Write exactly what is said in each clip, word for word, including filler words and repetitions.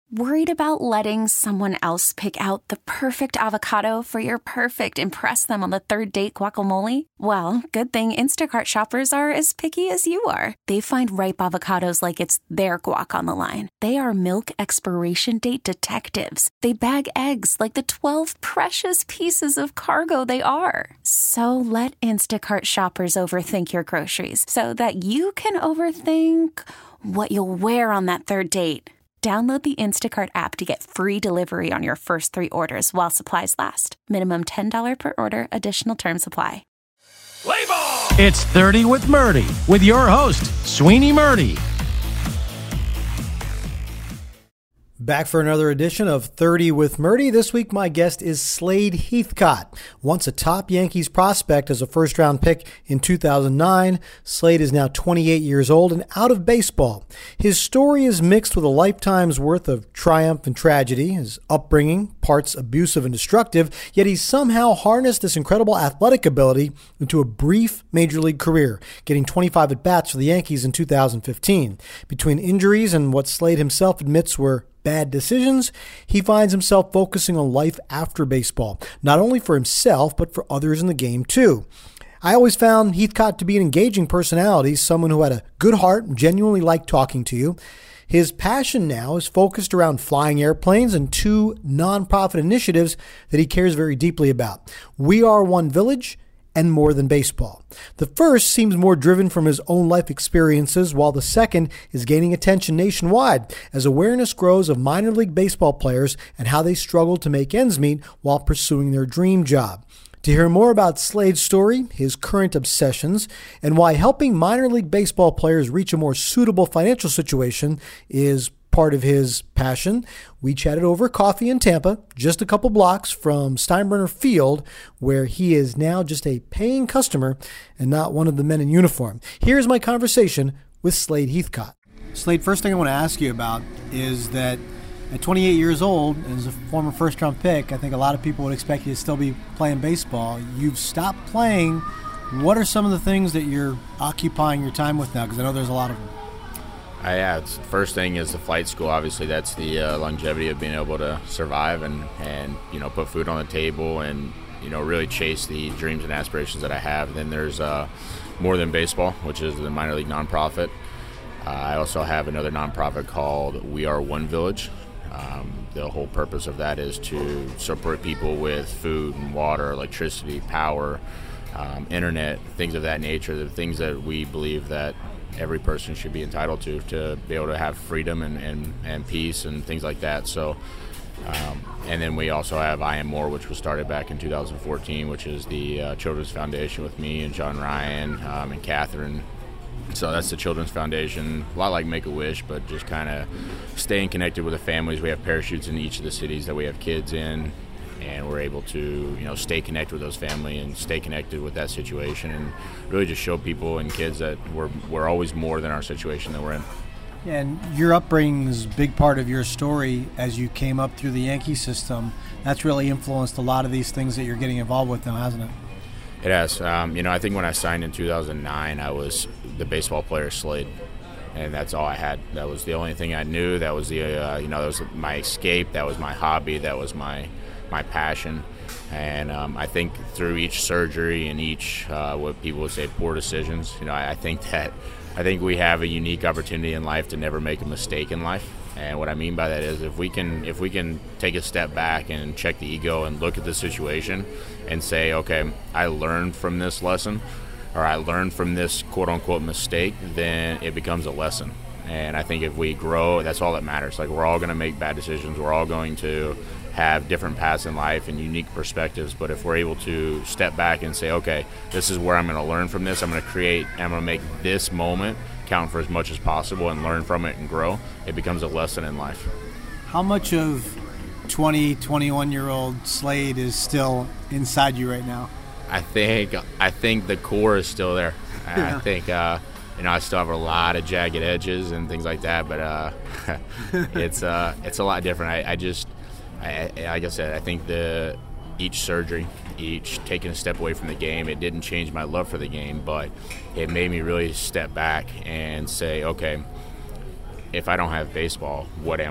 Worried about letting someone else pick out the perfect avocado for your perfect impress them on the third date guacamole? Well, good thing Instacart shoppers are as picky as you are. They find ripe avocados like it's their guac on the line. They are milk expiration date detectives. They bag eggs like the twelve precious pieces of cargo they are. So let Instacart shoppers overthink your groceries so that you can overthink what you'll wear on that third date. Download the Instacart app to get free delivery on your first three orders while supplies last. Minimum ten dollars per order. Additional terms apply. Play ball! It's thirty with Murdy with your host, Sweeney Murdy. Back for another edition of thirty with Murdy. This week, my guest is Slade Heathcott. Once a top Yankees prospect as a first-round pick in two thousand nine, Slade is now twenty-eight years old and out of baseball. His story is mixed with a lifetime's worth of triumph and tragedy, his upbringing, parts abusive and destructive, yet he's somehow harnessed this incredible athletic ability into a brief major league career, getting twenty-five at-bats for the Yankees in two thousand fifteen. Between injuries and what Slade himself admits were bad decisions, he finds himself focusing on life after baseball, not only for himself, but for others in the game too. I always found Heathcott to be an engaging personality, someone who had a good heart and genuinely liked talking to you. His passion now is focused around flying airplanes and two nonprofit initiatives that he cares very deeply about: We Are One Village and More Than Baseball. The first seems more driven from his own life experiences, while the second is gaining attention nationwide as awareness grows of minor league baseball players and how they struggle to make ends meet while pursuing their dream job. To hear more about Slade's story, his current obsessions, and why helping minor league baseball players reach a more suitable financial situation is part of his passion, we chatted over coffee in Tampa, just a couple blocks from Steinbrenner Field, where he is now just a paying customer and not one of the men in uniform. Here's my conversation with Slade Heathcott. Slade, first thing I want to ask you about is that at twenty-eight years old, as a former first-round pick, I think a lot of people would expect you to still be playing baseball. You've stopped playing. What are some of the things that you're occupying your time with now? Because I know there's a lot of them. Uh, yeah, it's, first thing is the flight school. Obviously, that's the uh, longevity of being able to survive and, and, you know, put food on the table and, you know, really chase the dreams and aspirations that I have. Then there's uh, More Than Baseball, which is the minor league nonprofit. Uh, I also have another nonprofit called We Are One Village. Um, the whole purpose of that is to support people with food and water, electricity, power, um, internet, things of that nature, the things that we believe that every person should be entitled to, to be able to have freedom and, and, and peace and things like that. So, um, and then we also have I Am More, which was started back in two thousand fourteen, which is the uh, Children's Foundation with me and John Ryan um, and Catherine. So that's the Children's Foundation, a lot like Make-A-Wish, but just kind of staying connected with the families. We have parachutes in each of the cities that we have kids in, and we're able to, you know, stay connected with those families and stay connected with that situation and really just show people and kids that we're we're always more than our situation that we're in. Yeah, and your upbringing is a big part of your story as you came up through the Yankee system. That's really influenced a lot of these things that you're getting involved with now, hasn't it? It has. Um, you know, I think when I signed in two thousand nine, I was the baseball player Slade, and that's all I had. That was the only thing I knew. That was the, uh, you know, that was my escape. That was my hobby. That was my my passion. And um, I think through each surgery and each, uh, what people would say, poor decisions, you know, I, I think that I think we have a unique opportunity in life to never make a mistake in life. And what I mean by that is if we can if we can take a step back and check the ego and look at the situation and say, okay, I learned from this lesson, or I learned from this quote-unquote mistake, then it becomes a lesson. And I think if we grow, that's all that matters. Like, we're all going to make bad decisions. We're all going to have different paths in life and unique perspectives. But if we're able to step back and say, okay, this is where I'm going to learn from this. I'm going to create, I'm going to make this moment count for as much as possible and learn from it and grow. It becomes a lesson in life. How much of twenty, twenty-one-year-old Slade is still inside you right now? I think I think the core is still there. Yeah. I think uh, you know I still have a lot of jagged edges and things like that, but uh, it's uh, it's a lot different. I, I just, I, like I said, I think the each surgery, each taking a step away from the game, it didn't change my love for the game, but it made me really step back and say, okay, if I don't have baseball, what am I?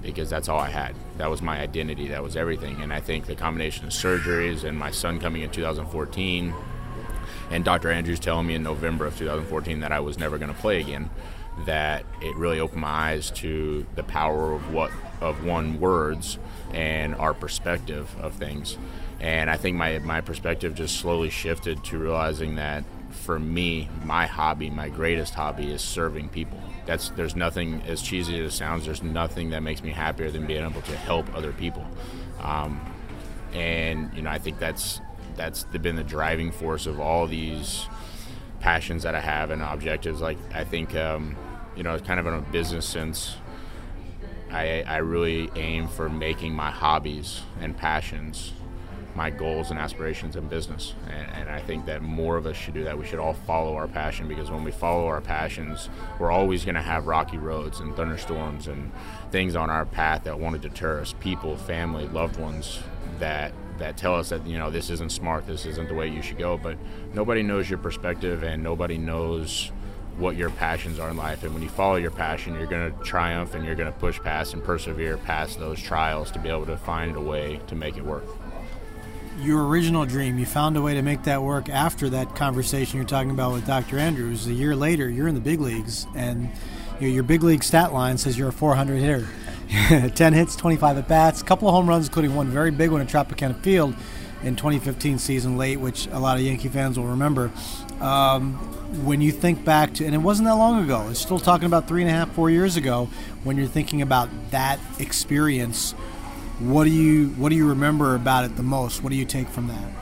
because that's all I had. That was my identity. That was everything. And I think the combination of surgeries and my son coming in two thousand fourteen and Doctor Andrews telling me in November of two thousand fourteen that I was never going to play again, that it really opened my eyes to the power of what of one words and our perspective of things. And I think my my perspective just slowly shifted to realizing that for me, my hobby, my greatest hobby is serving people. That's there's nothing, as cheesy as it sounds, there's nothing that makes me happier than being able to help other people. Um, and you know, I think that's that's been the driving force of all these passions that I have and objectives. Like I think, um, you know, kind of in a business sense, I, I really aim for making my hobbies and passions my goals and aspirations in business. And, and I think that more of us should do that. We should all follow our passion, because when we follow our passions, we're always going to have rocky roads and thunderstorms and things on our path that want to deter us, people, family, loved ones that that tell us that, you know, this isn't smart, this isn't the way you should go. But nobody knows your perspective, and nobody knows what your passions are in life. And when you follow your passion, you're going to triumph, and you're going to push past and persevere past those trials to be able to find a way to make it work. Your original dream, you found a way to make that work after that conversation you're talking about with Doctor Andrews. A year later, you're in the big leagues, and you know, your big league stat line says you're a four hundred hitter. ten hits, twenty-five at-bats, a couple of home runs, including one very big one at Tropicana Field in twenty fifteen season late, which a lot of Yankee fans will remember. Um, when you think back to, and it wasn't that long ago, it's still talking about three and a half, four years ago, when you're thinking about that experience, What do you what do you remember about it the most? What do you take from that?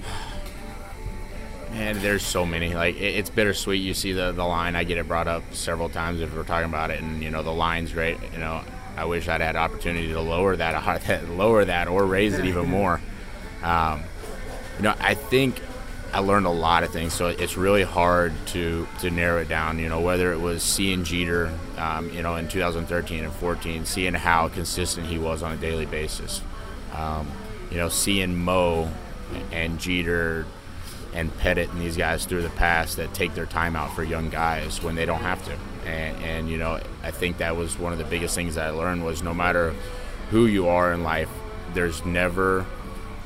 Man, there's so many. Like it, it's bittersweet. You see the, the line. I get it brought up several times if we're talking about it, and you know the line's great. You know, I wish I'd had opportunity to lower that, lower that, or raise it even more. Um, you know, I think I learned a lot of things, so it's really hard to, to narrow it down. You know, whether it was seeing Jeter, um, you know, in two thousand thirteen and fourteen, seeing how consistent he was on a daily basis. Um, you know, seeing Mo and Jeter and Pettit and these guys through the past that take their time out for young guys when they don't have to. And, and you know, I think that was one of the biggest things that I learned was no matter who you are in life, there's never –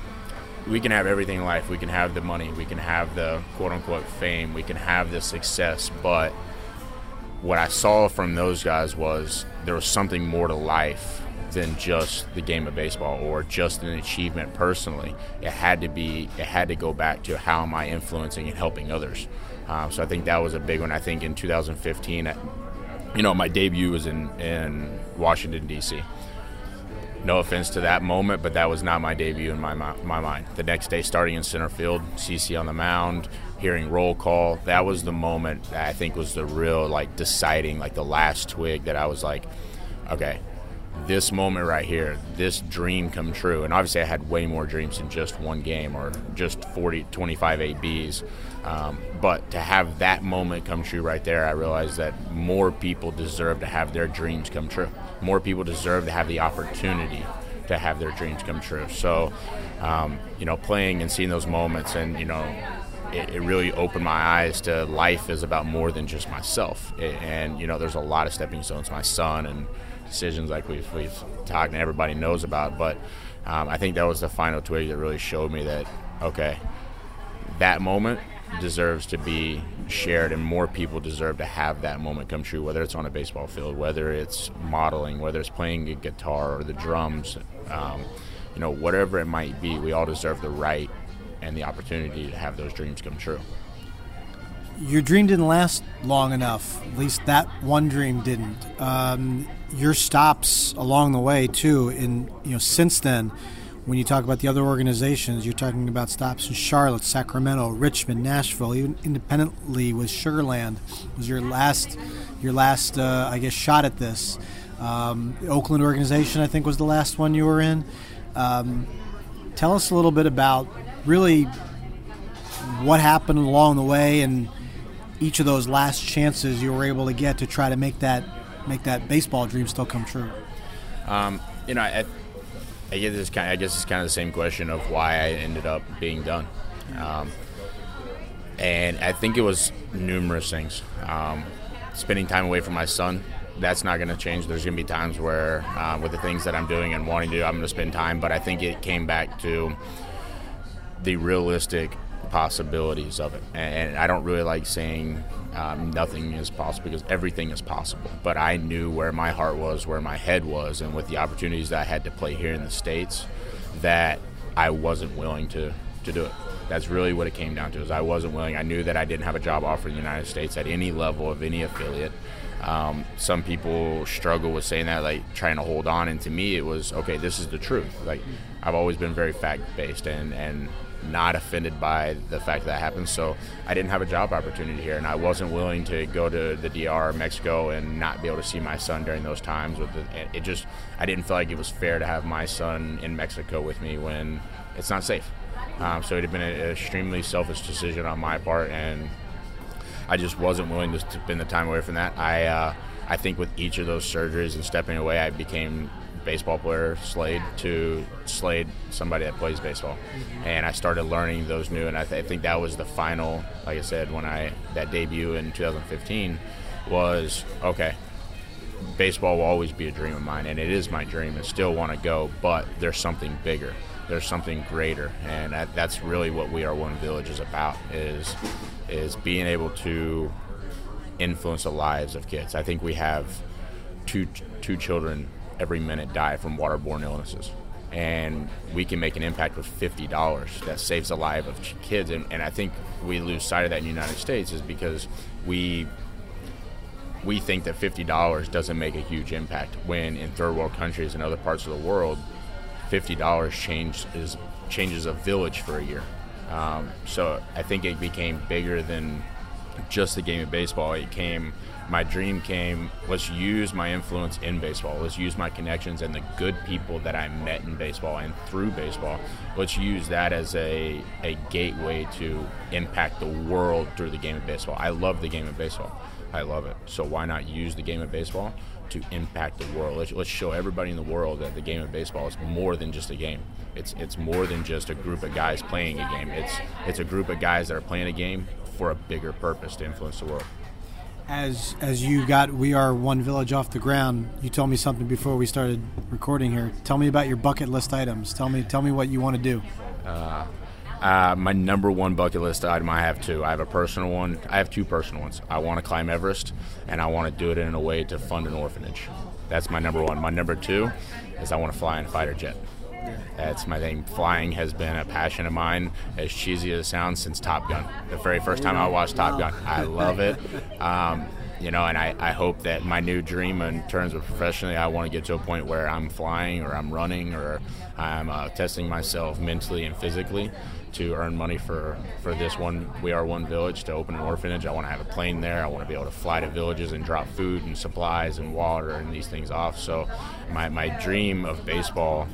we can have everything in life. We can have the money. We can have the quote-unquote fame. We can have the success. But what I saw from those guys was there was something more to life than just the game of baseball or just an achievement personally. It had to be. It had to go back to how am I influencing and helping others. Um, so I think that was a big one. I think in two thousand fifteen, you know, my debut was in, in Washington, D C No offense to that moment, but that was not my debut in my my mind. The next day, starting in center field, C C on the mound, hearing roll call, that was the moment that I think was the real, like, deciding, like, the last twig that I was like, okay, this moment right here, this dream come true. And obviously I had way more dreams than just one game or just forty, twenty-five A Bs. Um, but to have that moment come true right there, I realized that more people deserve to have their dreams come true. More people deserve to have the opportunity to have their dreams come true. So, um, you know, playing and seeing those moments, and, you know, it, it really opened my eyes to life is about more than just myself. It, and, you know, there's a lot of stepping stones, my son and decisions like we've, we've talked and everybody knows about. But um, I think that was the final twig that really showed me that, okay, that moment deserves to be shared, and more people deserve to have that moment come true, whether it's on a baseball field, whether it's modeling, whether it's playing a guitar or the drums, um, you know, whatever it might be, we all deserve the right and the opportunity to have those dreams come true. Your dream didn't last long enough. At least that one dream didn't. Um, your stops along the way, too, and, you know, since then, when you talk about the other organizations, you're talking about stops in Charlotte, Sacramento, Richmond, Nashville, even independently with Sugarland was your last, your last, uh, I guess, shot at this. Um, the Oakland organization, I think, was the last one you were in. Um, tell us a little bit about really what happened along the way and each of those last chances you were able to get to try to make that make that baseball dream still come true. Um, you know, I. I guess it's kind of, I guess it's kind of the same question of why I ended up being done. Um, and I think it was numerous things. Um, spending time away from my son that's not going to change. There's going to be times where uh, with the things that I'm doing and wanting to do, I'm going to spend time. But I think it came back to the realistic possibilities of it. And I don't really like saying um, nothing is possible, because everything is possible. But I knew where my heart was, where my head was, and with the opportunities that I had to play here in the States, that I wasn't willing to, to do it. That's really what it came down to, is I wasn't willing. I knew that I didn't have a job offer in the United States at any level of any affiliate. Um, some people struggle with saying that, like trying to hold on. And to me, it was, okay, this is the truth. Like, I've always been very fact-based and, and not offended by the fact that happened. So I didn't have a job opportunity here, and I wasn't willing to go to the D R, Mexico, and not be able to see my son during those times. With the, it just, I didn't feel like it was fair to have my son in Mexico with me when it's not safe. Um, so it had been an extremely selfish decision on my part, and I just wasn't willing to spend the time away from that. I uh, I think with each of those surgeries and stepping away, I became baseball player Slade to Slade, somebody that plays baseball. Mm-hmm. And I started learning those new, and I, th- I think that was the final, like I said, when I, that debut in two thousand fifteen was, okay, baseball will always be a dream of mine, and it is my dream, and still want to go, but there's something bigger. There's something greater, and that, that's really what We Are One Village is about, is is being able to influence the lives of kids. I think we have two two children every minute die from waterborne illnesses, and we can make an impact with fifty dollars that saves the life of kids. And, and I think we lose sight of that in the United States, is because we we think that fifty dollars doesn't make a huge impact, when in third world countries and other parts of the world, fifty dollars change is, changes a village for a year. Um, so I think it became bigger than just the game of baseball. It came, my dream came, let's use my influence in baseball. Let's use my connections and the good people that I met in baseball and through baseball. Let's use that as a, a gateway to impact the world through the game of baseball. I love the game of baseball. I love it. So why not use the game of baseball to impact the world? Let's, let's show everybody in the world that the game of baseball is more than just a game. It's it's more than just a group of guys playing a game. It's it's a group of guys that are playing a game for a bigger purpose, to influence the world. As as you got We Are One Village off the ground, you told me something before we started recording here. Tell me about your bucket list items. Tell me tell me what you want to do. Uh, uh, my number one bucket list item, I have two. I have a personal one. I have two personal ones. I want to climb Everest, and I want to do it in a way to fund an orphanage. That's my number one. My number two is I want to fly in a fighter jet. That's my thing. Flying has been a passion of mine, as cheesy as it sounds, since Top Gun. The very first time I watched Top Gun. I love it. Um, you know, and I, I hope that my new dream in terms of professionally, I want to get to a point where I'm flying, or I'm running, or I'm uh, testing myself mentally and physically to earn money for, for this one We Are One Village, to open an orphanage. I want to have a plane there. I want to be able to fly to villages and drop food and supplies and water and these things off. So my, my dream of baseball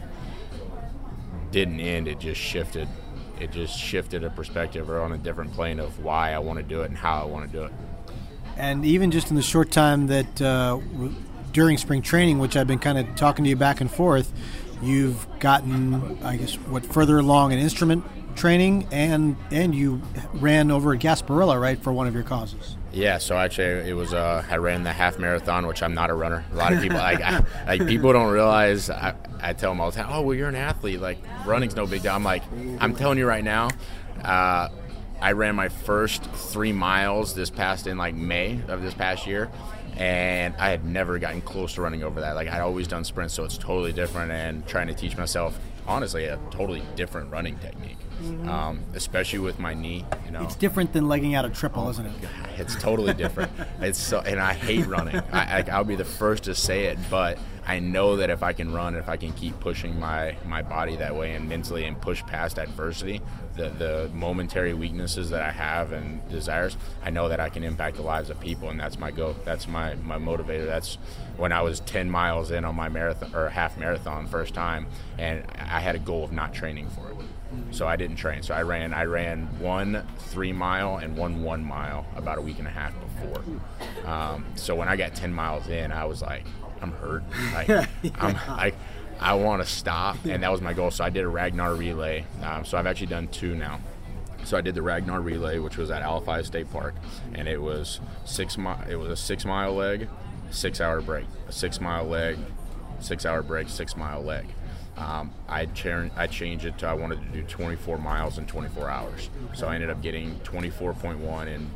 didn't end, it just shifted. It just shifted a perspective, or on a different plane of why I want to do it and how I want to do it. And even just in the short time that uh, during spring training, which I've been kind of talking to you back and forth, you've gotten, I guess, what, further along in instrument training, and and you ran over at Gasparilla, right, for one of your causes. Yeah, so actually it was uh, I ran the half marathon, which I'm not a runner. A lot of people like I, like people don't realize. I, I tell them all the time, oh well, you're an athlete. Like, running's no big deal. I'm like, I'm telling you right now. Uh, I ran my first three miles this past in like May of this past year, and I had never gotten close to running over that. Like, I'd always done sprints, so it's totally different, and trying to teach myself, honestly, a totally different running technique. Mm-hmm. Um, especially with my knee, you know. It's different than legging out a triple, oh, isn't it? God, it's totally different. It's so, and I hate running. I, I, I'll be the first to say it, but I know that if I can run, if I can keep pushing my, my body that way and mentally, and push past adversity, the the momentary weaknesses that I have and desires, I know that I can impact the lives of people, and that's my goal. That's my, my motivator. That's when I was ten miles in on my marathon or half marathon first time, and I had a goal of not training for it. So I didn't train. So I ran I ran one three mile and one one mile about a week and a half before. Um, so when I got ten miles in, I was like, I'm hurt. Like, I'm like, I want to stop, and that was my goal. So I did a Ragnar relay. Um, so I've actually done two now. So I did the Ragnar relay, which was at Alphi State Park, and it was six mi- It was a six mile leg, six-hour break, a six-mile leg, six-hour break, six-mile leg. Um, I cha- I changed it to I wanted to do twenty-four miles in twenty-four hours. So I ended up getting twenty-four point one in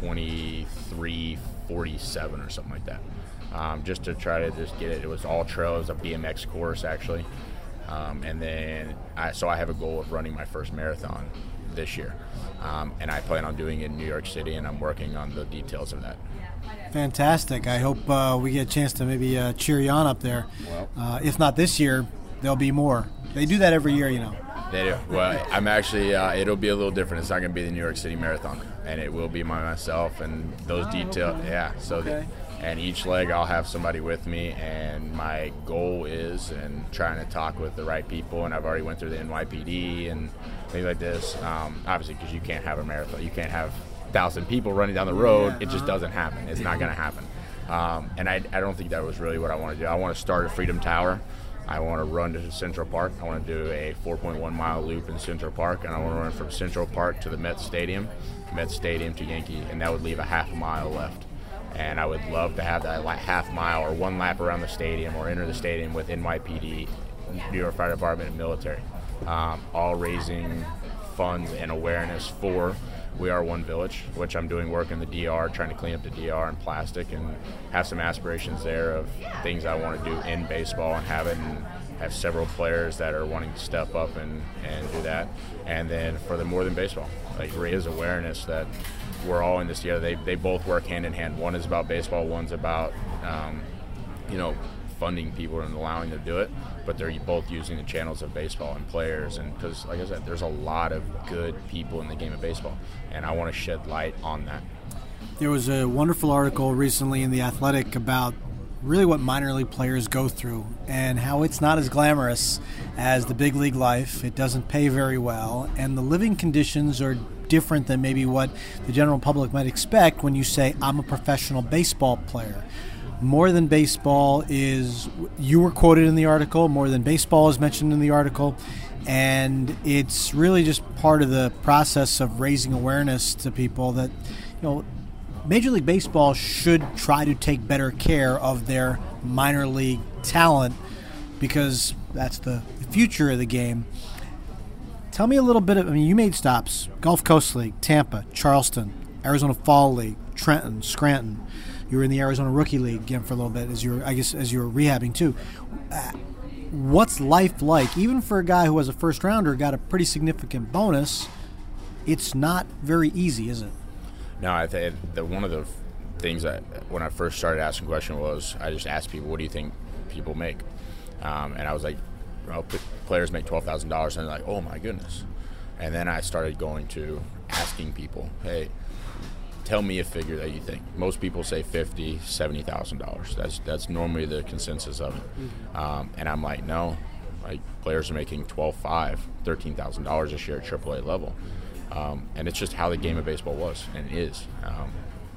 twenty-three forty-seven or something like that. Um, just to try to just get it. It was all trail. It was a B M X course, actually. Um, and then, I, so I have a goal of running my first marathon this year. Um, and I plan on doing it in New York City, and I'm working on the details of that. Fantastic. I hope uh, we get a chance to maybe uh, cheer you on up there. Well, uh, if not this year, there'll be more. They do that every year, you know. They do. Well, I'm actually, uh, it'll be a little different. It's not going to be the New York City Marathon, and it will be by myself and those oh, details. Okay. Yeah. So, okay. the, and each leg I'll have somebody with me, and my goal is, and trying to talk with the right people, and I've already went through the N Y P D and things like this. Um, obviously, because you can't have a marathon, you can't have a thousand people running down the road. Yeah, it just uh-huh. doesn't happen. It's not going to happen. Um, and I, I don't think that was really what I want to do. I want to start at Freedom Tower. I want to run to Central Park. I want to do a four point one mile loop in Central Park, and I want to run from Central Park to the Met Stadium, Met Stadium to Yankee, and that would leave a half a mile left. And I would love to have that like half mile or one lap around the stadium or enter the stadium with N Y P D, New York Fire Department, and military, um, all raising funds and awareness for We Are One Village, which I'm doing work in the D R, trying to clean up the D R and plastic, and have some aspirations there of things I want to do in baseball, and have it, and have several players that are wanting to step up and, and do that. And then for the More Than Baseball, like raise awareness that we're all in this together. They they both work hand in hand. One is about baseball, one's about um, you know, funding people and allowing them to do it, but they're both using the channels of baseball and players, and because like I said, there's a lot of good people in the game of baseball, and I want to shed light on that. There was a wonderful article recently in The Athletic about really what minor league players go through and how it's not as glamorous as the big league life. It doesn't pay very well, and the living conditions are different than maybe what the general public might expect when you say, I'm a professional baseball player. More Than Baseball is, you were quoted in the article, More Than Baseball is mentioned in the article, and it's really just part of the process of raising awareness to people that, you know, Major League Baseball should try to take better care of their minor league talent, because that's the future of the game. Tell me a little bit of, I mean, you made stops, Gulf Coast League, Tampa, Charleston, Arizona Fall League, Trenton, Scranton. You were in the Arizona Rookie League again for a little bit, as you were, I guess, as you were rehabbing too. Uh, what's life like? Even for a guy who was a first rounder, got a pretty significant bonus. It's not very easy, is it? No, I think that one of the things that when I first started asking questions was I just asked people, what do you think people make? Um, and I was like, well, players make twelve thousand dollars, and they're like, oh my goodness. And then I started going to asking people, hey, tell me a figure that you think. Most people say fifty thousand dollars, seventy thousand dollars. That's that's normally the consensus of it. Mm-hmm. Um, and I'm like, no, like players are making twelve thousand five hundred dollars, thirteen thousand dollars this year at triple A level. Um, and it's just how the game of baseball was and is. Um,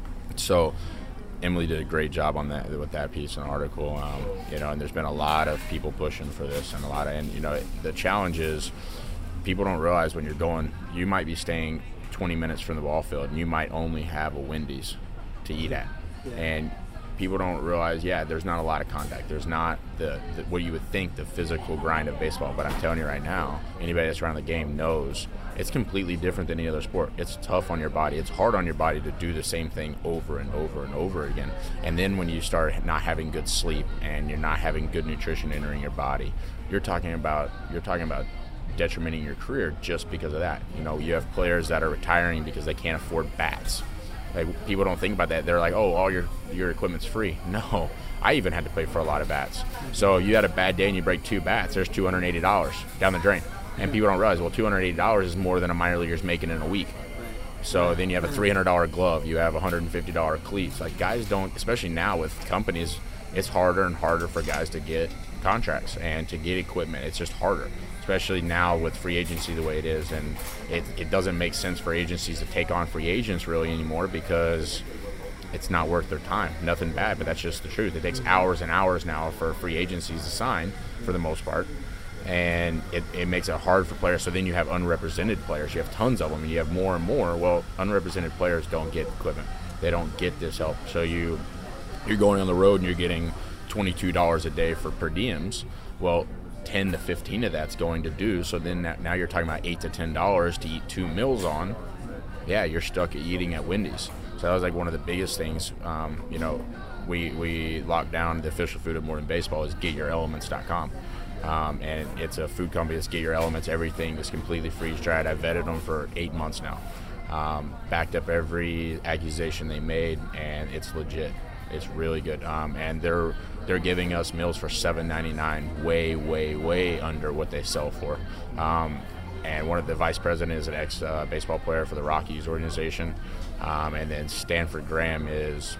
so Emily did a great job on that with that piece and article. Um, you know, and there's been a lot of people pushing for this, and a lot of, and you know, the challenge is people don't realize when you're going, you might be staying twenty minutes from the ball field, and you might only have a Wendy's to eat at. Yeah. And people don't realize, yeah, there's not a lot of contact. There's not the, the what you would think the physical grind of baseball. But I'm telling you right now, anybody that's around the game knows it's completely different than any other sport. It's tough on your body. It's hard on your body to do the same thing over and over and over again. And then when you start not having good sleep and you're not having good nutrition entering your body, you're talking about you're talking about detrimenting your career just because of that. You know, you have players that are retiring because they can't afford bats. Like, people don't think about that. They're like, oh, all your your equipment's free. No, I even had to pay for a lot of bats. So you had a bad day and you break two bats, there's two hundred eighty dollars down the drain. And people don't realize, well, two hundred eighty dollars is more than a minor leaguer's making in a week. So then you have a three hundred dollars glove, you have one hundred fifty dollars cleats. Like, guys don't, especially now with companies, it's harder and harder for guys to get contracts and to get equipment. It's just harder, especially now with free agency the way it is. And it, it doesn't make sense for agencies to take on free agents really anymore, because it's not worth their time. Nothing bad, but that's just the truth. It takes hours and hours now for free agencies to sign, for the most part. And it, it makes it hard for players. So then you have unrepresented players. You have tons of them, and you have more and more. Well, unrepresented players don't get equipment. They don't get this help. So you you're going on the road and you're getting twenty-two dollars a day for per diems. Well, ten to fifteen of that's going to do. So then that, now you're talking about eight to ten dollars to eat two meals on. Yeah, you're stuck at eating at Wendy's. So that was like one of the biggest things. Um, you know, we we locked down the official food of More Than Baseball is get your elements dot com. Um, and it's a food company that's Get Your Elements. Everything is completely freeze dried. I've vetted them for eight months now. Um, backed up every accusation they made, and it's legit. It's really good. Um, and they're they're giving us meals for seven ninety-nine, way, way, way under what they sell for. Um, and one of the vice president is an ex uh, baseball player for the Rockies organization. Um, and then Stanford Graham is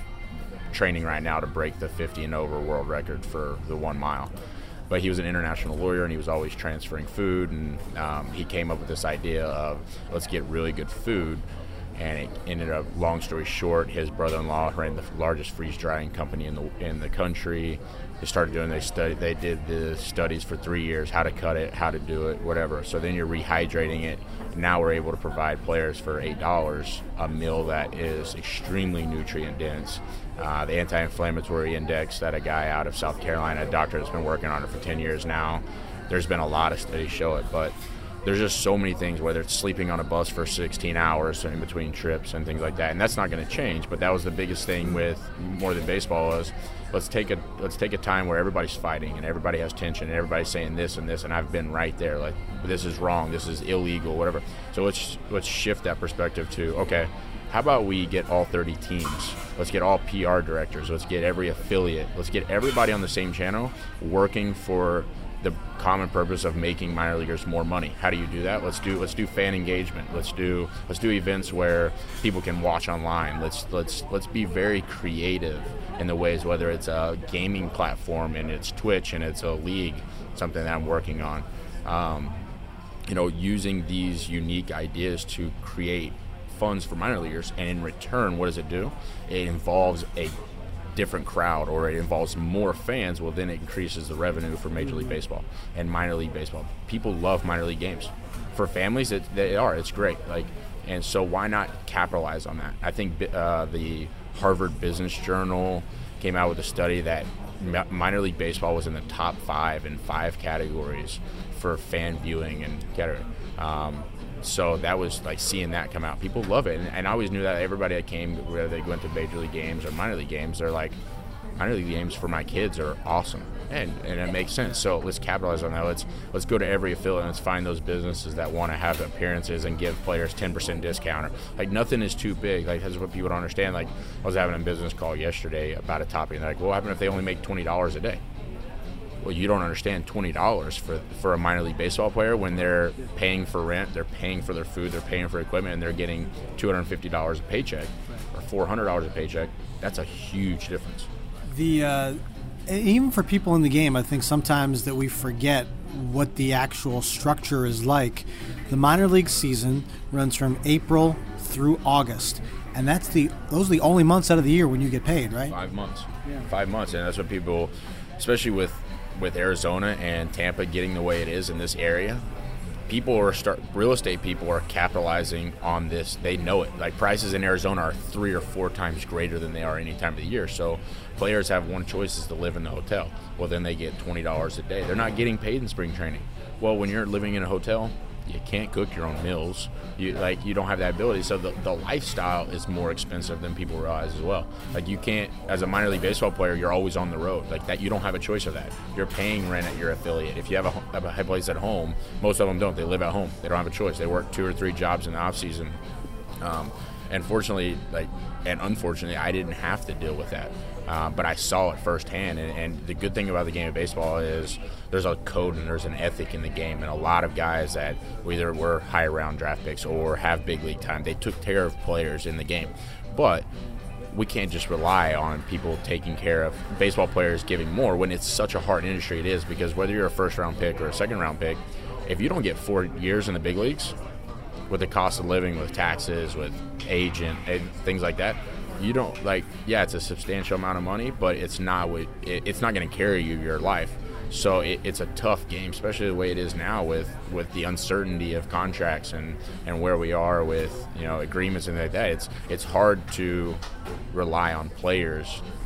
training right now to break the fifty and over world record for the one mile. But he was an international lawyer, and he was always transferring food, and um, he came up with this idea of let's get really good food. And it ended up, long story short, his brother-in-law ran the largest freeze-drying company in the in the country. They started doing, they study, they did the studies for three years, how to cut it, how to do it, whatever. So then you're rehydrating it. Now we're able to provide players for eight dollars a meal that is extremely nutrient-dense. Uh, the anti-inflammatory index that a guy out of South Carolina, a doctor that's been working on it for ten years now, there's been a lot of studies show it, but there's just so many things, whether it's sleeping on a bus for sixteen hours in between trips and things like that, and that's not going to change. But that was the biggest thing with More Than Baseball was let's take a let's take a time where everybody's fighting and everybody has tension and everybody's saying this and this, and I've been right there, like this is wrong, this is illegal, whatever. So let's let's shift that perspective to, okay, how about we get all thirty teams? Let's get all P R directors. Let's get every affiliate. Let's get everybody on the same channel working for the common purpose of making minor leaguers more money. How do you do that? Let's do let's do fan engagement. Let's do let's do events where people can watch online. Let's let's let's be very creative in the ways, whether it's a gaming platform and it's Twitch and it's a league, something that I'm working on. Um, you know, using these unique ideas to create funds for minor leaguers, and in return, what does it do? It involves a different crowd, or it involves more fans. Well, then it increases the revenue for Major League Baseball and minor league baseball. People love minor league games. For families, it, they are. It's great. Like, and so why not capitalize on that? I think uh, the Harvard Business Journal came out with a study that minor league baseball was in the top five in five categories for fan viewing and category. Um, So that was like seeing that come out. People love it. And, and I always knew that everybody that came, whether they went to major league games or minor league games, they're like, minor league games for my kids are awesome. And and it makes sense. So let's capitalize on that. Let's let's go to every affiliate and let's find those businesses that want to have appearances and give players ten percent discount. Or, like, nothing is too big. Like, that's what people don't understand. Like, I was having a business call yesterday about a topic, and they're like, well, what happens if they only make twenty dollars a day? Well, you don't understand twenty dollars for, for a minor league baseball player when they're paying for rent, they're paying for their food, they're paying for equipment, and they're getting two hundred fifty dollars a paycheck or four hundred dollars a paycheck. That's a huge difference. The uh, even for people in the game, I think sometimes that we forget what the actual structure is like. The minor league season runs from April through August, and that's the those are the only months out of the year when you get paid, right? Five months. Yeah. Five months, and that's what people, especially with with Arizona and Tampa getting the way it is in this area, people are start real estate people are capitalizing on this. They know it. Like, prices in Arizona are three or four times greater than they are any time of the year. So players have one choice, is to live in the hotel. Well, then they get twenty dollars a day. They're not getting paid in spring training. Well, when you're living in a hotel, you can't cook your own meals. You like you don't have that ability. So the, the lifestyle is more expensive than people realize as well. Like, you can't, as a minor league baseball player, you're always on the road. Like that, you don't have a choice of that. You're paying rent at your affiliate. If you have a, have a place at home, most of them don't. They live at home. They don't have a choice. They work two or three jobs in the off season. Um, and fortunately, like, and unfortunately, I didn't have to deal with that. Uh, but I saw it firsthand, and, and the good thing about the game of baseball is there's a code and there's an ethic in the game, and a lot of guys that either were high round draft picks or have big league time, they took care of players in the game. But we can't just rely on people taking care of baseball players giving more when it's such a hard industry it is, because whether you're a first round pick or a second round pick, if you don't get four years in the big leagues with the cost of living, with taxes, with agent, and things like that, you don't, like, yeah, it's a substantial amount of money, but it's not what it, it's not going to carry you your life. So it, it's a tough game, especially the way it is now with, with the uncertainty of contracts and, and where we are with, you know, agreements and like that. It's it's hard to rely on players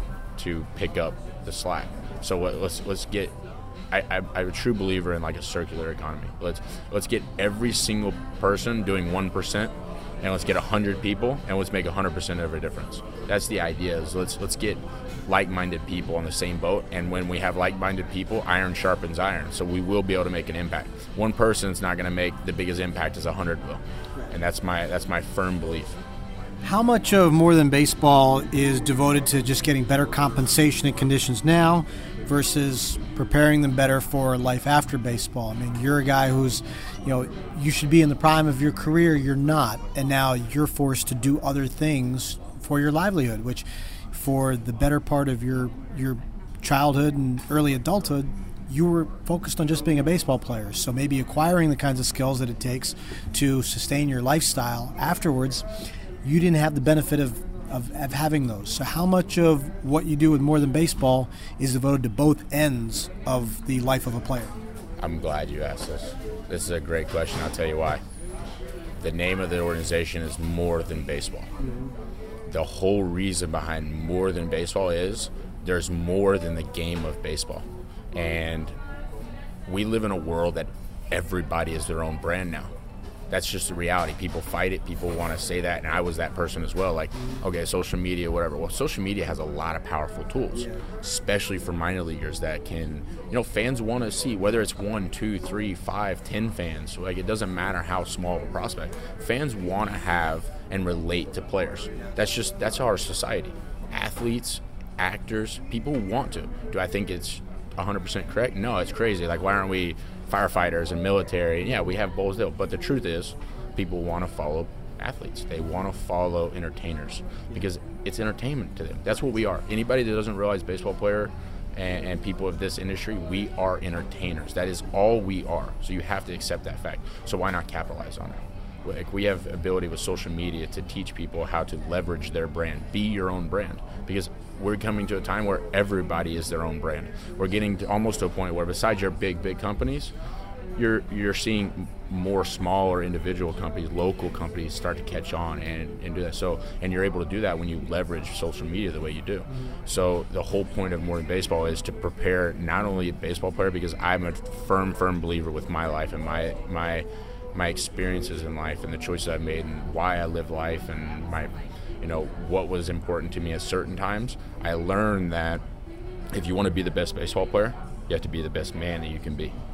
to pick up the slack. So what, let's let's get. I, I, I'm a true believer in like a circular economy. Let's let's get every single person doing one percent, and let's get a hundred people, and let's make a hundred percent of a difference. That's the idea. Is let's let's get like-minded people on the same boat, and when we have like-minded people, iron sharpens iron. So we will be able to make an impact. One person's not going to make the biggest impact as a hundred will, and that's my that's my firm belief. How much of More Than Baseball is devoted to just getting better compensation and conditions now versus preparing them better for life after baseball? I mean, you're a guy who's, you know, you should be in the prime of your career. You're not. And now you're forced to do other things for your livelihood, which for the better part of your, your childhood and early adulthood, you were focused on just being a baseball player. So maybe acquiring the kinds of skills that it takes to sustain your lifestyle afterwards, you didn't have the benefit of, of, of having those. So how much of what you do with More Than Baseball is devoted to both ends of the life of a player? I'm glad you asked this. This is a great question. I'll tell you why. The name of the organization is More Than Baseball. Mm-hmm. The whole reason behind More Than Baseball is there's more than the game of baseball. And we live in a world that everybody is their own brand now. That's just the reality. People fight it. People want to say that, and I was that person as well. Like, okay, social media, whatever. Well, social media has a lot of powerful tools, especially for minor leaguers that can, you know, fans want to see, whether it's one, two, three, five, ten fans. Like, it doesn't matter how small of a prospect. Fans want to have and relate to players. That's just, that's our society. Athletes, actors, people want to. Do I think it's one hundred percent correct? No, it's crazy. Like, why aren't we firefighters and military? Yeah, we have both, but the truth is people want to follow athletes. They want to follow entertainers because it's entertainment to them. That's what we are. Anybody that doesn't realize baseball player and, and people of this industry, we are entertainers. That is all we are. So you have to accept that fact. So why not capitalize on it? Like, we have ability with social media to teach people how to leverage their brand. Be your own brand, because we're coming to a time where everybody is their own brand. We're getting to almost to a point where besides your big, big companies, you're you're seeing more smaller individual companies, local companies start to catch on and, and do that. So, and you're able to do that when you leverage social media the way you do. So the whole point of More Than Baseball is to prepare not only a baseball player, because I'm a firm, firm believer with my life and my my my experiences in life and the choices I've made and why I live life and my, you know, what was important to me at certain times. I learned that if you want to be the best baseball player, you have to be the best man that you can be.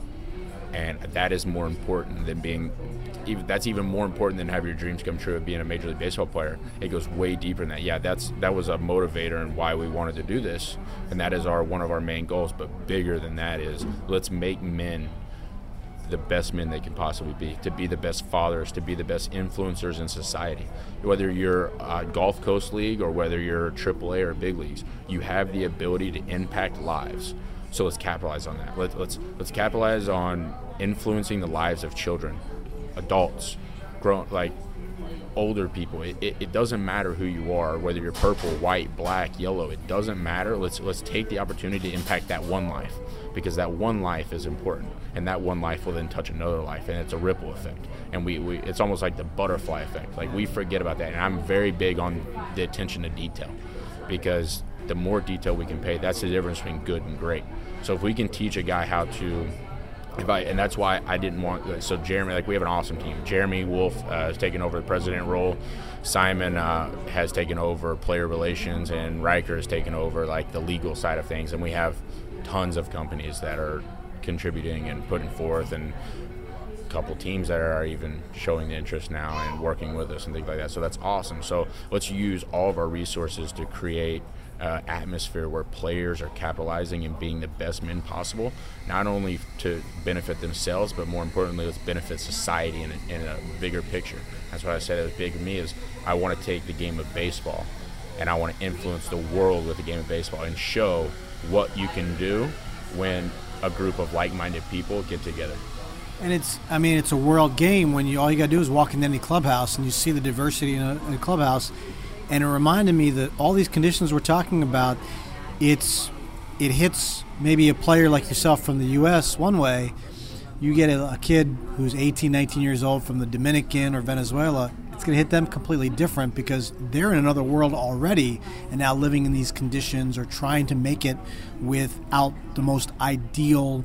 And that is more important than being, even, that's even more important than having your dreams come true of being a Major League Baseball player. It goes way deeper than that. Yeah, that's that was a motivator and why we wanted to do this, and that is our one of our main goals. But bigger than that is, let's make men the best men they can possibly be, to be the best fathers, to be the best influencers in society. Whether you're a Gulf Coast League or whether you're triple A or big leagues, you have the ability to impact lives. So let's capitalize on that. Let, let's let's capitalize on influencing the lives of children, adults, grown, like older people. It, it, it doesn't matter who you are, whether you're purple, white, black, yellow. It doesn't matter. Let's let's take the opportunity to impact that one life, because that one life is important, and that one life will then touch another life, and it's a ripple effect. And we, we it's almost like the butterfly effect. Like, we forget about that, and I'm very big on the attention to detail, because the more detail we can pay, that's the difference between good and great. So if we can teach a guy how to, if I, and that's why I didn't want, so Jeremy, like, we have an awesome team. Jeremy Wolf uh, has taken over the president role. Simon uh, has taken over player relations, and Riker has taken over, like, the legal side of things. And we have tons of companies that are contributing and putting forth, and a couple teams that are even showing the interest now and working with us and things like that. So that's awesome. So let's use all of our resources to create Uh, atmosphere where players are capitalizing and being the best men possible, not only to benefit themselves, but more importantly, let's benefit society in a, in a bigger picture. That's why I said it was big to me, is I want to take the game of baseball and I want to influence the world with the game of baseball and show what you can do when a group of like-minded people get together. And it's, I mean, it's a world game when you all you got to do is walk into any clubhouse and you see the diversity in a, in a clubhouse. And it reminded me that all these conditions we're talking about, it's it hits maybe a player like yourself from the U S one way. You get a, a kid who's eighteen, nineteen years old from the Dominican or Venezuela, it's going to hit them completely different because they're in another world already and now living in these conditions or trying to make it without the most ideal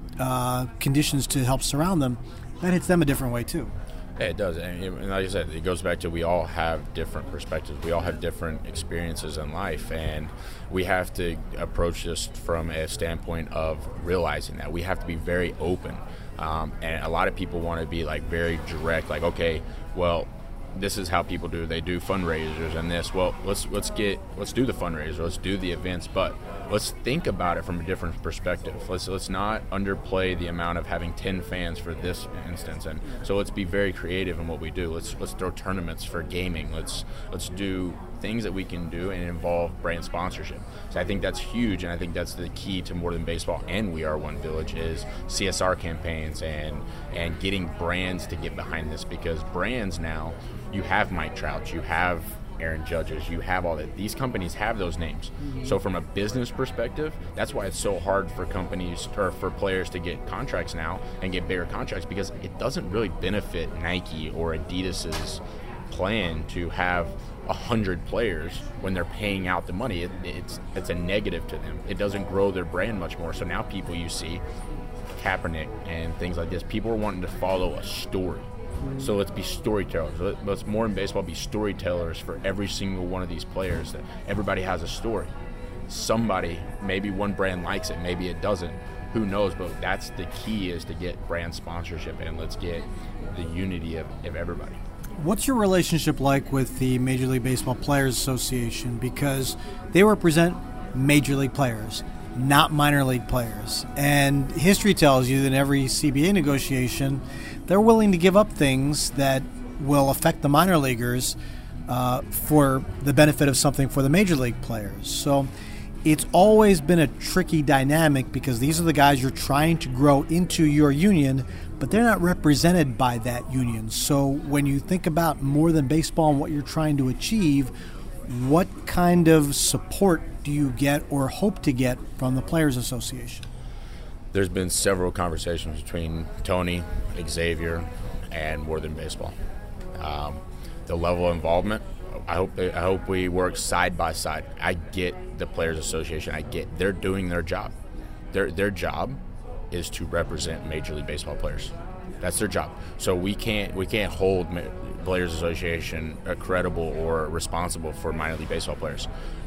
uh, conditions to help surround them. That hits them a different way too. Yeah, it does. And like I said, it goes back to we all have different perspectives. We all have different experiences in life, and we have to approach this from a standpoint of realizing that. We have to be very open. Um, and a lot of people want to be like very direct, like, okay, well, this is how people do. They do fundraisers and this. Well, let's let's get let's do the fundraiser. Let's do the events, but let's think about it from a different perspective. Let's let's not underplay the amount of having ten fans for this instance, and so let's be very creative in what we do. Let's let's throw tournaments for gaming. Let's let's do things that we can do and involve brand sponsorship. So I think that's huge, and I think that's the key to More Than Baseball and We Are One Village is C S R campaigns and and getting brands to get behind this, because brands now, you have Mike Trout, you have Aaron Judges, you have all that. These companies have those names. Mm-hmm. So from a business perspective, that's why it's so hard for companies or for players to get contracts now and get bigger contracts, because it doesn't really benefit Nike or Adidas's plan to have a hundred players when they're paying out the money. It, it's it's a negative to them. It doesn't grow their brand much more. So now people you see, Kaepernick and things like this, people are wanting to follow a story. So let's be storytellers. Let's More in Baseball be storytellers for every single one of these players. That everybody has a story. Somebody, maybe one brand likes it, maybe it doesn't. Who knows? But that's the key, is to get brand sponsorship, and let's get the unity of, of everybody. What's your relationship like with the Major League Baseball Players Association? Because they represent Major League players, not minor league players. And history tells you that in every C B A negotiation, they're willing to give up things that will affect the minor leaguers uh, for the benefit of something for the major league players. So it's always been a tricky dynamic, because these are the guys you're trying to grow into your union, but they're not represented by that union. So when you think about More Than Baseball and what you're trying to achieve, what kind of support do you get or hope to get from the Players Association? There's been several conversations between Tony, Xavier, and More Than Baseball. Um, the level of involvement, I hope I hope we work side by side. I get the Players Association. I get they're doing their job. Their their job is to represent Major League Baseball players. That's their job. So we can't we can't hold Players Association credible or responsible for minor league baseball players.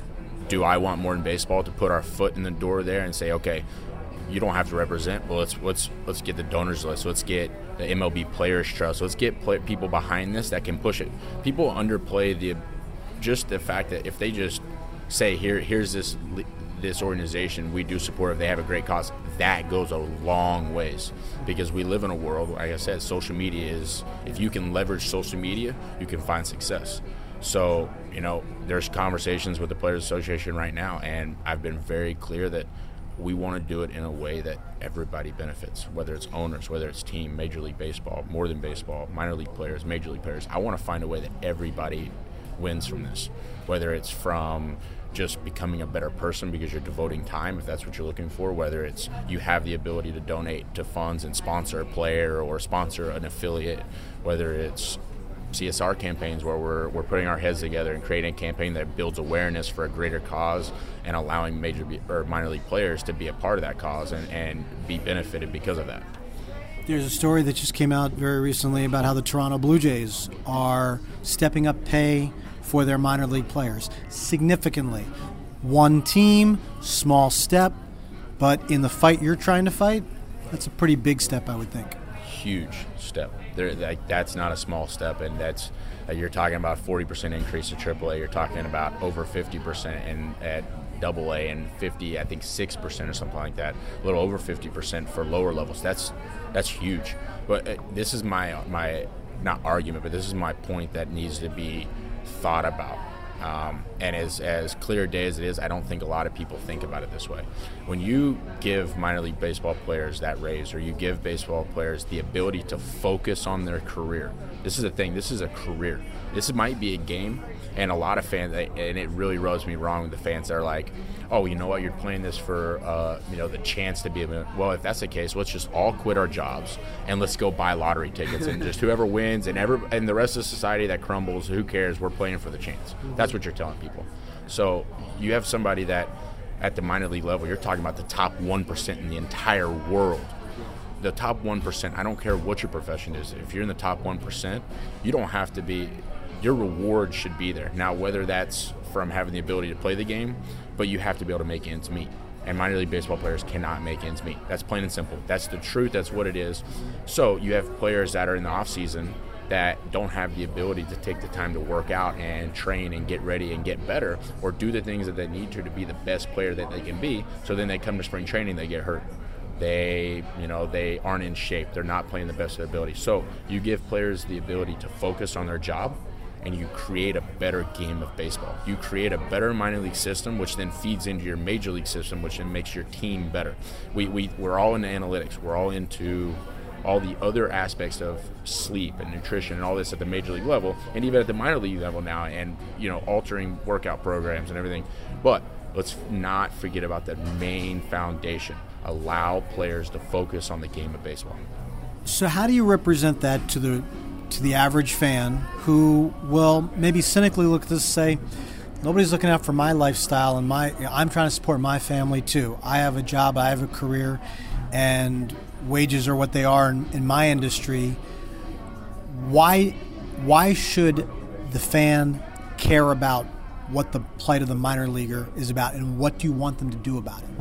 Do I want More Than Baseball to put our foot in the door there and say, okay, you don't have to represent. Well, let's let's let's get the donors list. Let's get the M L B Players Trust. Let's get play, people behind this that can push it. People underplay the just the fact that if they just say, here here's this this organization, we do support if they have a great cause, that goes a long ways, because we live in a world, like I said, social media is, if you can leverage social media, you can find success. So, you know, there's conversations with the Players Association right now, and I've been very clear that we want to do it in a way that everybody benefits, whether it's owners, whether it's team, Major League Baseball, More Than Baseball, minor league players, Major League players. I want to find a way that everybody wins from this, whether it's from just becoming a better person because you're devoting time, if that's what you're looking for, whether it's you have the ability to donate to funds and sponsor a player or sponsor an affiliate, whether it's C S R campaigns where we're we're putting our heads together and creating a campaign that builds awareness for a greater cause and allowing major or minor league players to be a part of that cause and, and be benefited because of that. There's a story that just came out very recently about how the Toronto Blue Jays are stepping up pay for their minor league players significantly. One team, small step, but in the fight you're trying to fight, that's a pretty big step, I would think. Huge step. There, like, that's not a small step, and that's uh, you're talking about forty percent increase to triple A. You're talking about over fifty percent in at double A and fifty, I think six percent or something like that. A little over fifty percent for lower levels. That's that's huge. But uh, this is my my not argument, but this is my point that needs to be thought about. Um, and as, as clear a day as it is, I don't think a lot of people think about it this way. When you give minor league baseball players that raise, or you give baseball players the ability to focus on their career, this is the thing, this is a career. This might be a game, and a lot of fans, and it really rubs me wrong with the fans that are like, oh, you know what, you're playing this for, uh, you know, the chance to be able to, well, if that's the case, let's just all quit our jobs and let's go buy lottery tickets, and just whoever wins and ever and the rest of society that crumbles, who cares, we're playing for the chance. That's what you're telling people. So you have somebody that at the minor league level, you're talking about the top one percent in the entire world. The top one percent, I don't care what your profession is. If you're in the top one percent, you don't have to be, your reward should be there. Now, whether that's from having the ability to play the game, but you have to be able to make ends meet. And minor league baseball players cannot make ends meet. That's plain and simple. That's the truth. That's what it is. So you have players that are in the off season that don't have the ability to take the time to work out and train and get ready and get better, or do the things that they need to to be the best player that they can be. So then they come to spring training, they get hurt. They, you know, they aren't in shape. They're not playing the best of their ability. So you give players the ability to focus on their job, and you create a better game of baseball. You create a better minor league system, which then feeds into your major league system, which then makes your team better. We, we, we're all into analytics. We're all into all the other aspects of sleep and nutrition and all this at the major league level, and even at the minor league level now, and, you know, altering workout programs and everything. But let's not forget about the main foundation. Allow players to focus on the game of baseball. So how do you represent that to the to the average fan who will maybe cynically look at this and say, nobody's looking out for my lifestyle, and my I'm trying to support my family too. I have a job, I have a career, and wages are what they are in, in my industry. Why why should the fan care about what the plight of the minor leaguer is about, and what do you want them to do about it?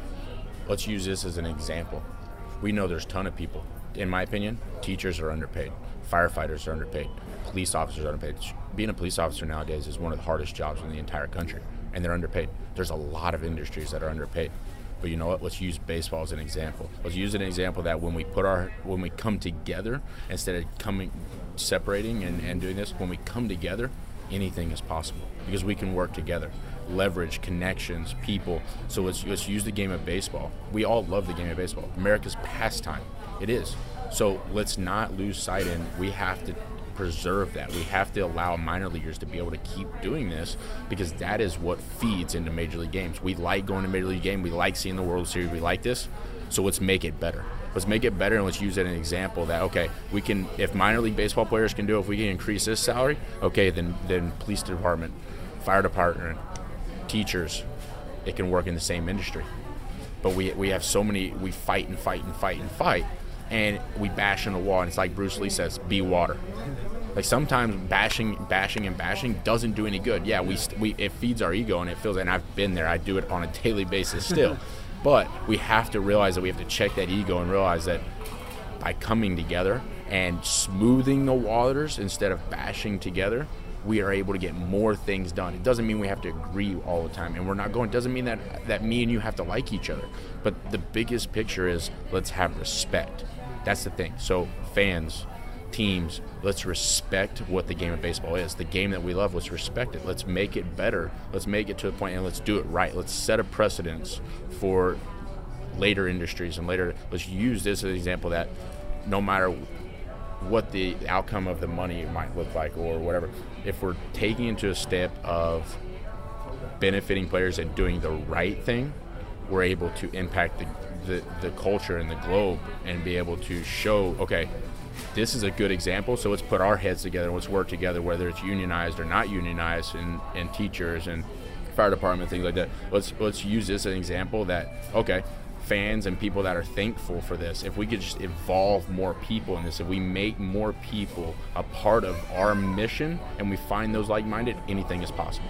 Let's use this as an example. We know there's a ton of people. In my opinion, teachers are underpaid. Firefighters are underpaid. Police officers are underpaid. Being a police officer nowadays is one of the hardest jobs in the entire country, and they're underpaid. There's a lot of industries that are underpaid. But you know what? Let's use baseball as an example. Let's use an example that when we put our, when we come together, instead of coming, separating and, and doing this, when we come together, anything is possible because we can work together, leverage connections, people. So let's let's use the game of baseball. We all love the game of baseball. America's pastime. It is. So let's not lose sight in. We have to preserve that. We have to allow minor leaguers to be able to keep doing this, because that is what feeds into major league games. We like going to major league game. We like seeing the World Series. We like this. So let's make it better. Let's make it better, and let's use it as an example that, okay, we can, if minor league baseball players can do it, if we can increase this salary, okay, then then police department, fire department, teachers, it can work in the same industry. But we we have so many, we fight and fight and fight and fight, and we bash on the wall, and it's like Bruce Lee says, be water. Like sometimes bashing, bashing, and bashing doesn't do any good. Yeah, we we it feeds our ego, and it feels, and I've been there. I do it on a daily basis still. But we have to realize that we have to check that ego and realize that by coming together and smoothing the waters instead of bashing together, we are able to get more things done. It doesn't mean we have to agree all the time, and we're not going. It doesn't mean that that me and you have to like each other. But the biggest picture is, let's have respect. That's the thing. So fans, teams, let's respect what the game of baseball is. The game that we love, let's respect it. Let's make it better. Let's make it to a point, and let's do it right. Let's set a precedence for later industries and later. Let's use this as an example that no matter what the outcome of the money might look like or whatever, if we're taking into a step of benefiting players and doing the right thing, we're able to impact the, the, the culture and the globe and be able to show, okay, this is a good example, so let's put our heads together, let's work together, whether it's unionized or not unionized, and, and teachers and fire department, things like that. Let's let's use this as an example that, okay, fans and people that are thankful for this, if we could just evolve more people in this, if we make more people a part of our mission and we find those like-minded, anything is possible.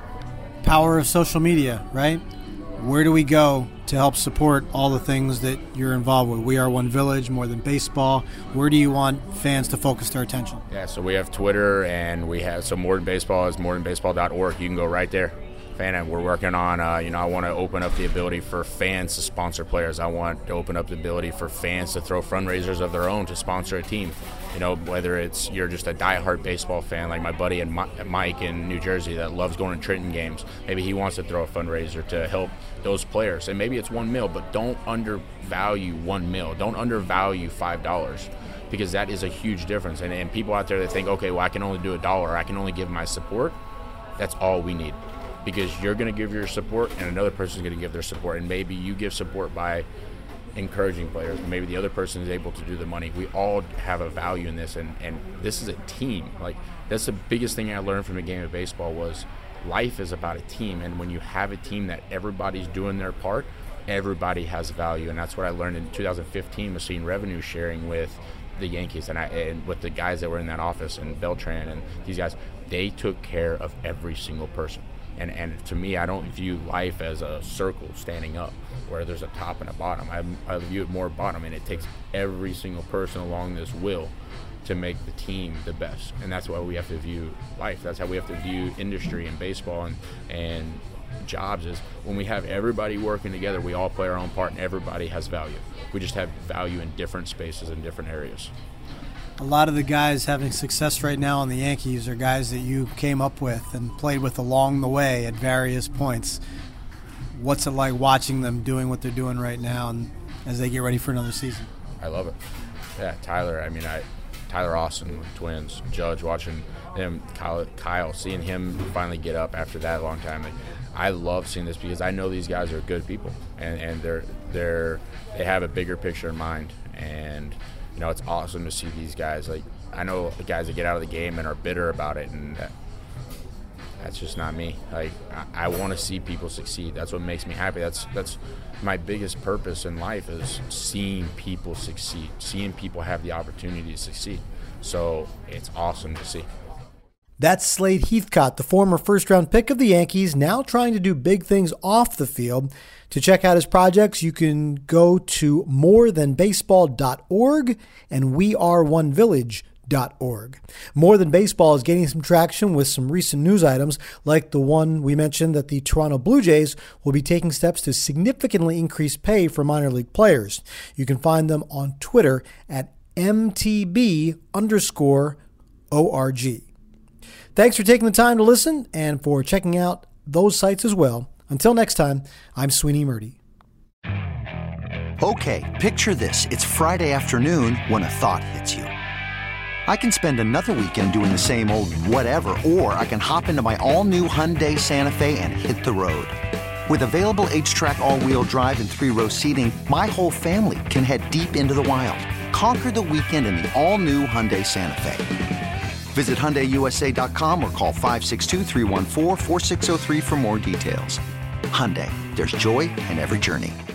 Power of social media, right? Where do we go to help support all the things that you're involved with? We Are One Village, More Than Baseball. Where do you want fans to focus their attention? Yeah, so we have Twitter, and we have, so More Than Baseball is more than baseball dot org. You can go right there. fan. And we're working on, uh, you know, I want to open up the ability for fans to sponsor players. I want to open up the ability for fans to throw fundraisers of their own to sponsor a team. You know, whether it's you're just a diehard baseball fan like my buddy and Mike in New Jersey that loves going to Trenton games. Maybe he wants to throw a fundraiser to help those players. And maybe it's one mil, but don't undervalue one mil. Don't undervalue five dollars. Because that is a huge difference. And, and people out there that think, okay, well, I can only do a dollar, or I can only give my support, that's all we need. Because you're going to give your support, and another person's going to give their support. And maybe you give support by encouraging players. Maybe the other person is able to do the money. We all have a value in this, and, and this is a team. Like, that's the biggest thing I learned from the game of baseball was life is about a team. And when you have a team that everybody's doing their part, everybody has value. And that's what I learned in two thousand fifteen was seeing revenue sharing with the Yankees and I and with the guys that were in that office and Beltran and these guys. They took care of every single person. And and to me, I don't view life as a circle standing up where there's a top and a bottom. I, I view it more bottom, and it takes every single person along this wheel to make the team the best. And that's why we have to view life. That's how we have to view industry and baseball and and jobs is when we have everybody working together, we all play our own part and everybody has value. We just have value in different spaces and different areas. A lot of the guys having success right now on the Yankees are guys that you came up with and played with along the way at various points. What's it like watching them doing what they're doing right now and as they get ready for another season? I love it. Yeah, Tyler, I mean, I Tyler Austin with Twins, Judge, watching him, Kyle, Kyle, seeing him finally get up after that long time. Like, I love seeing this because I know these guys are good people, and, and they're they're they have a bigger picture in mind, and you know it's awesome to see these guys. Like I know the guys that get out of the game and are bitter about it, and that, that's just not me. Like I, I want to see people succeed. That's what makes me happy. That's that's my biggest purpose in life is seeing people succeed, seeing people have the opportunity to succeed. So it's awesome to see. That's Slade Heathcott, the former first-round pick of the Yankees, now trying to do big things off the field. To check out his projects, you can go to more than baseball dot org and we are one village dot org. More Than Baseball is gaining some traction with some recent news items, like the one we mentioned that the Toronto Blue Jays will be taking steps to significantly increase pay for minor league players. You can find them on Twitter at M T B underscore O R G. Thanks for taking the time to listen and for checking out those sites as well. Until next time, I'm Sweeney Murdy. Okay, picture this. It's Friday afternoon when a thought hits you. I can spend another weekend doing the same old whatever, or I can hop into my all-new Hyundai Santa Fe and hit the road. With available H-Track all-wheel drive and three-row seating, my whole family can head deep into the wild. Conquer the weekend in the all-new Hyundai Santa Fe. Visit Hyundai U S A dot com or call five six two, three one four, four six zero three for more details. Hyundai, there's joy in every journey.